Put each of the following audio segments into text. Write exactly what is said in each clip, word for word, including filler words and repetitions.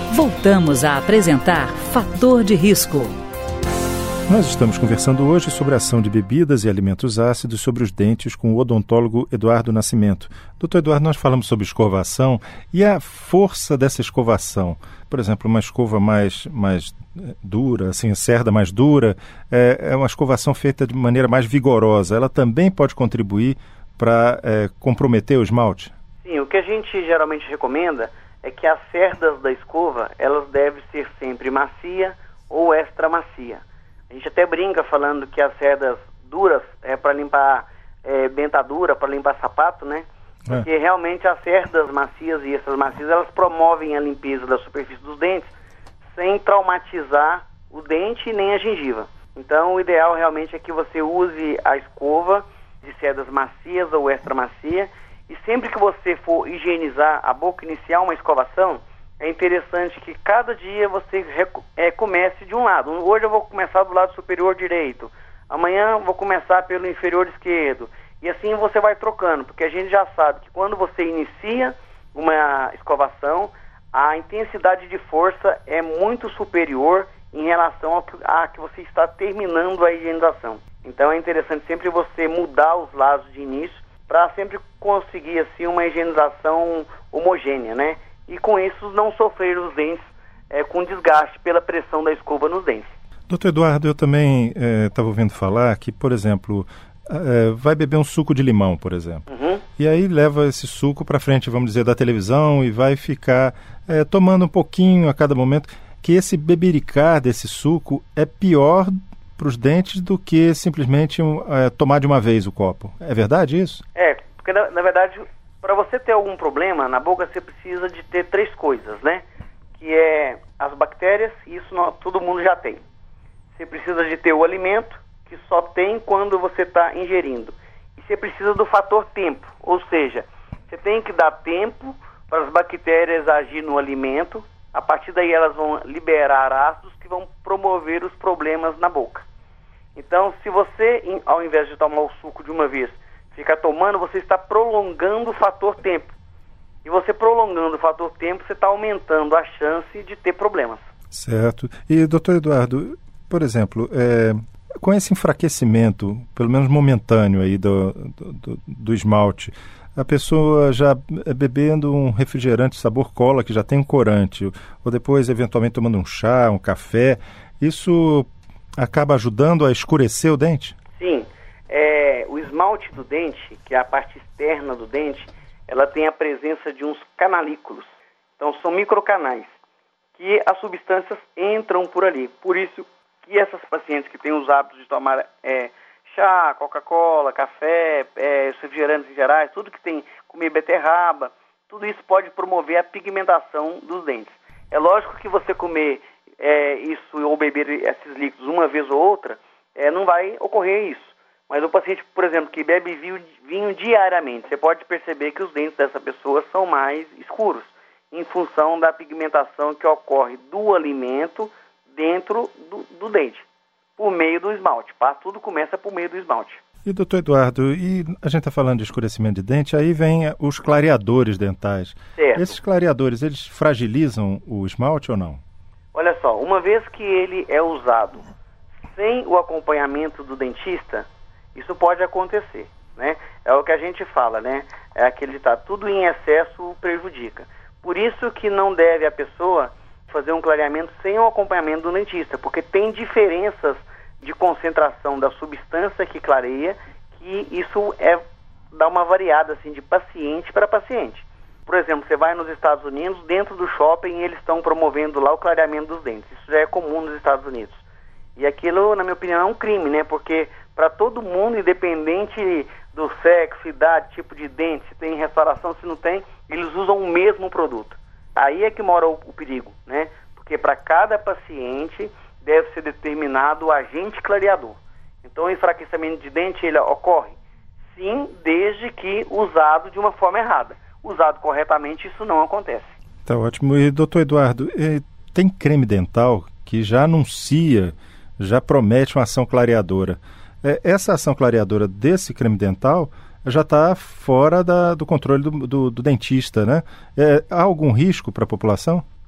Voltamos a apresentar Fator de Risco. Nós estamos conversando hoje sobre a ação de bebidas e alimentos ácidos sobre os dentes com o odontólogo Eduardo Nascimento. Doutor Eduardo, nós falamos sobre escovação e a força dessa escovação. Por exemplo, uma escova mais, mais dura, assim, cerda mais dura, é, é uma escovação feita de maneira mais vigorosa. Ela também pode contribuir para é, comprometer o esmalte? Sim, o que a gente geralmente recomenda é que as cerdas da escova, elas devem ser sempre macia ou extra macia. A gente até brinca falando que as cerdas duras é para limpar é, dentadura, para limpar sapato, né? Porque é. realmente as cerdas macias e essas macias, elas promovem a limpeza da superfície dos dentes sem traumatizar o dente nem a gengiva. Então o ideal realmente é que você use a escova de cerdas macias ou extra macia, e sempre que você for higienizar a boca, iniciar uma escovação, é interessante que cada dia você é, comece de um lado. Hoje eu vou começar do lado superior direito, amanhã eu vou começar pelo inferior esquerdo. E assim você vai trocando, porque a gente já sabe que quando você inicia uma escovação, a intensidade de força é muito superior em relação ao que, a que você está terminando a higienização. Então é interessante sempre você mudar os lados de início para sempre conseguir assim uma higienização homogênea, né? E com isso não sofrer os dentes é, com desgaste pela pressão da escova nos dentes. Doutor Eduardo, eu também estava é, ouvindo falar que, por exemplo, é, vai beber um suco de limão, por exemplo, uhum. e aí leva esse suco para frente, vamos dizer, da televisão e vai ficar é, tomando um pouquinho a cada momento, que esse bebericar desse suco é pior para os dentes do que simplesmente é, tomar de uma vez o copo. É verdade isso? É, porque na, na verdade... Para você ter algum problema na boca, você precisa de ter três coisas, né? Que é as bactérias, isso não, todo mundo já tem. Você precisa de ter o alimento, que só tem quando você está ingerindo. E você precisa do fator tempo, ou seja, você tem que dar tempo para as bactérias agir no alimento, a partir daí elas vão liberar ácidos que vão promover os problemas na boca. Então, se você, ao invés de tomar o suco de uma vez, ficar tomando, você está prolongando o fator tempo. E você prolongando o fator tempo, você está aumentando a chance de ter problemas. Certo. E, doutor Eduardo, por exemplo, é, com esse enfraquecimento, pelo menos momentâneo aí do, do, do esmalte, a pessoa já bebendo um refrigerante sabor cola, que já tem um corante, ou depois, eventualmente, tomando um chá, um café, isso acaba ajudando a escurecer o dente? Sim. É, o esmalte do dente, que é a parte externa do dente, ela tem a presença de uns canalículos. Então são microcanais que as substâncias entram por ali. Por isso que essas pacientes que têm os hábitos de tomar é, chá, Coca-Cola, café, é, refrigerantes em geral, tudo que tem, comer beterraba, tudo isso pode promover a pigmentação dos dentes. É lógico que você comer é, isso ou beber esses líquidos uma vez ou outra, é, não vai ocorrer isso. Mas o paciente, por exemplo, que bebe vinho, vinho diariamente, você pode perceber que os dentes dessa pessoa são mais escuros, em função da pigmentação que ocorre do alimento dentro do, do dente, por meio do esmalte. Tá? Tudo começa por meio do esmalte. E, doutor Eduardo, e a gente está falando de escurecimento de dente, aí vem os clareadores dentais. Certo. Esses clareadores, eles fragilizam o esmalte ou não? Olha só, uma vez que ele é usado sem o acompanhamento do dentista, isso pode acontecer, né? É o que a gente fala, né? É aquele ditado, tudo em excesso prejudica. Por isso que não deve a pessoa fazer um clareamento sem o acompanhamento do dentista, porque tem diferenças de concentração da substância que clareia, que isso é, dá uma variada assim, de paciente para paciente. Por exemplo, você vai nos Estados Unidos, dentro do shopping, eles estão promovendo lá o clareamento dos dentes. Isso já é comum nos Estados Unidos. E aquilo, na minha opinião, é um crime, né? Porque para todo mundo, independente do sexo, idade, tipo de dente, se tem restauração, se não tem, eles usam o mesmo produto. Aí é que mora o, o perigo, né? Porque para cada paciente deve ser determinado o agente clareador. Então o enfraquecimento de dente ele ocorre, sim, desde que usado de uma forma errada. Usado corretamente, isso não acontece. Tá ótimo. E, doutor Eduardo, tem creme dental que já anuncia, já promete uma ação clareadora. Essa ação clareadora desse creme dental já está fora da, do controle do, do, do dentista, né? É, há algum risco para a população?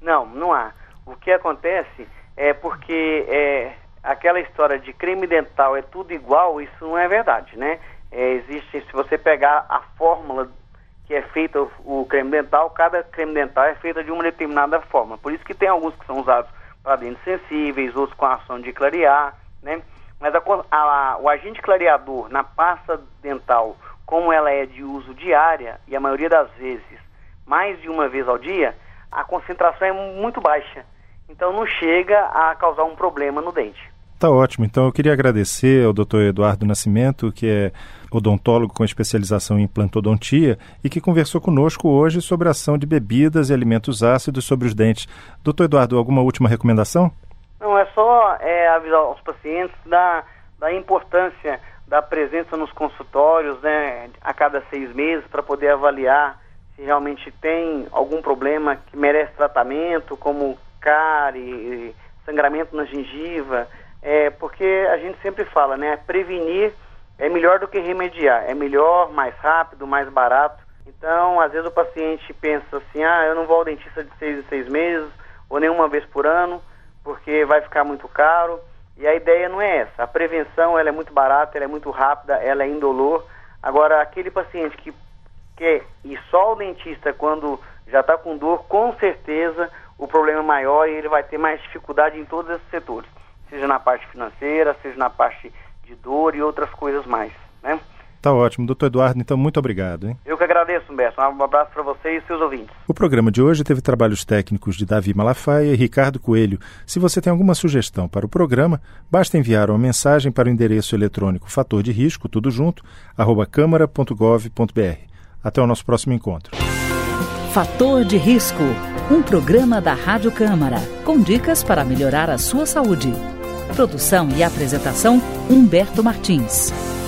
Não, não há. O que acontece é porque é, aquela história de creme dental é tudo igual, isso não é verdade, né? É, existe, se você pegar a fórmula que é feita o, o creme dental, cada creme dental é feita de uma determinada forma. Por isso que tem alguns que são usados para dentes sensíveis, outros com a ação de clarear, né? Mas a, a, o agente clareador na pasta dental, como ela é de uso diária, e a maioria das vezes, mais de uma vez ao dia, a concentração é muito baixa. Então não chega a causar um problema no dente. Tá ótimo. Então eu queria agradecer ao doutor Eduardo Nascimento, que é odontólogo com especialização em implantodontia e que conversou conosco hoje sobre a ação de bebidas e alimentos ácidos sobre os dentes. doutor Eduardo, alguma última recomendação? Não, é só é, avisar aos pacientes da, da importância da presença nos consultórios, né, a cada seis meses, para poder avaliar se realmente tem algum problema que merece tratamento, como cárie, sangramento na gengiva, é, porque a gente sempre fala, né, prevenir é melhor do que remediar, é melhor, mais rápido, mais barato. Então, às vezes o paciente pensa assim, ah, eu não vou ao dentista de seis em seis meses, ou nenhuma vez por ano, porque vai ficar muito caro, e a ideia não é essa. A prevenção, ela é muito barata, ela é muito rápida, ela é indolor. Agora, aquele paciente que quer ir só ao dentista quando já está com dor, com certeza o problema é maior e ele vai ter mais dificuldade em todos esses setores, seja na parte financeira, seja na parte de dor e outras coisas mais, né? Tá ótimo. doutor Eduardo, então, muito obrigado, hein? Eu que agradeço, Humberto. Um abraço para você e seus ouvintes. O programa de hoje teve trabalhos técnicos de Davi Malafaia e Ricardo Coelho. Se você tem alguma sugestão para o programa, basta enviar uma mensagem para o endereço eletrônico fator de risco, tudo junto, arroba câmara ponto gov ponto br. Até o nosso próximo encontro. Fator de Risco, um programa da Rádio Câmara, com dicas para melhorar a sua saúde. Produção e apresentação, Humberto Martins.